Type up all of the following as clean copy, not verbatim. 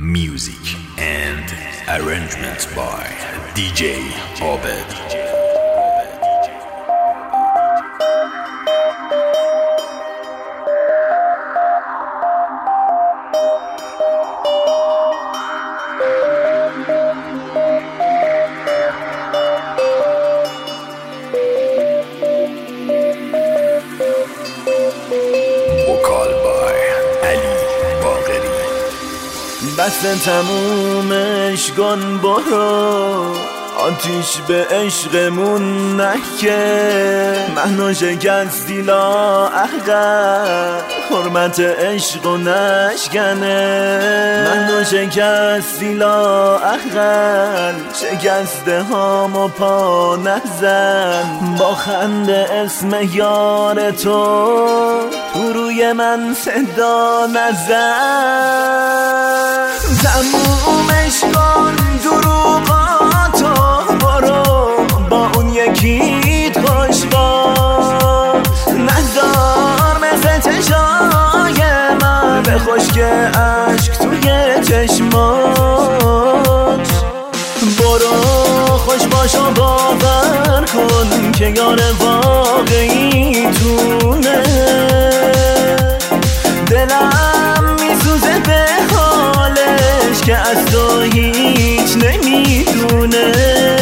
Music and arrangements by DJ Abed. بس تمومش کن برو، آتیش به عشقمون نکه. منو شکستی لااقل، حرمت عشق و نشکنه. منو شکستی لااقل، شکسته هامو پا نزن. با خنده اسم یار تو روی من صدا نزن. تمومش کن دروغاتو، برو با اون یکیت خوش باش. نذار مثل چشای من به خشک عشق توی چشماش. برو خوش باش و باور کن که یار واقعی تونه. دلم میسوزه به حالش که از تو هیچ نمیدونه.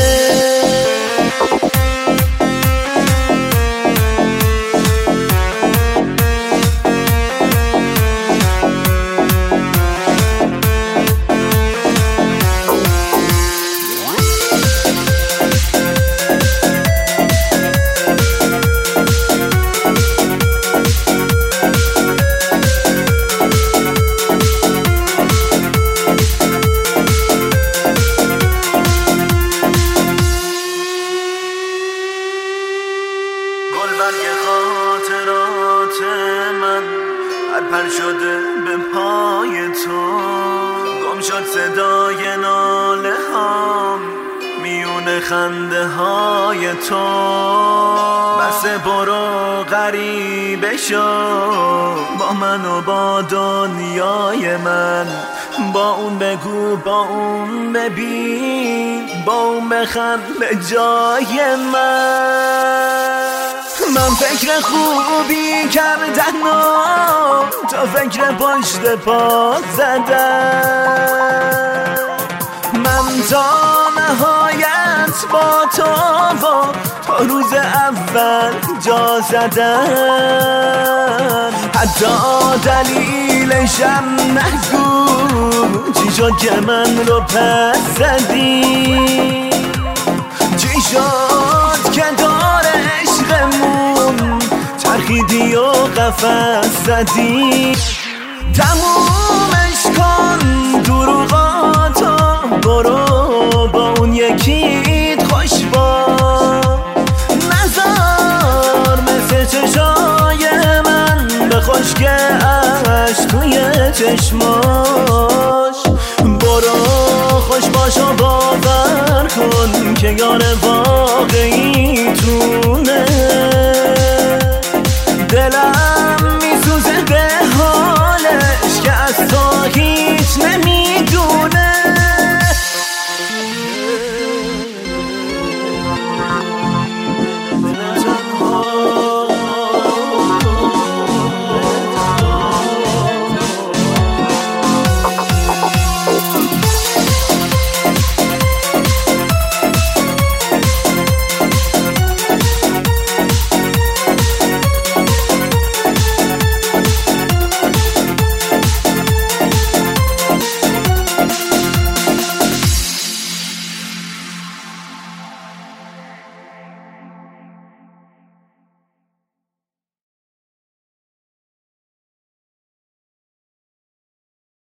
برگ خاطرات من پر شده به پای تو. گم شد صدای ناله هام میون خنده های تو. بس برو غریبه شو با من و با دنیای من. با اون بگو، با اون ببین، با اون بخند به جای من. من فکر خوبی کردن و تا فکر پشت پا زدن. من تا نهایت با تو و تا روز اول جا زدن. حتی دلیلشم نگو، چی شد که من رو پس زدی؟ چی شد که دار عشقمون چرخیدی و قفس زدی؟ تمومش کن دروغاتو، برو با اون یکیت خوش باش. نذار مثل چشای من به خشک عشق توی چشماش. برو خوش باش و باور کن که یار واقعی تونه. دلم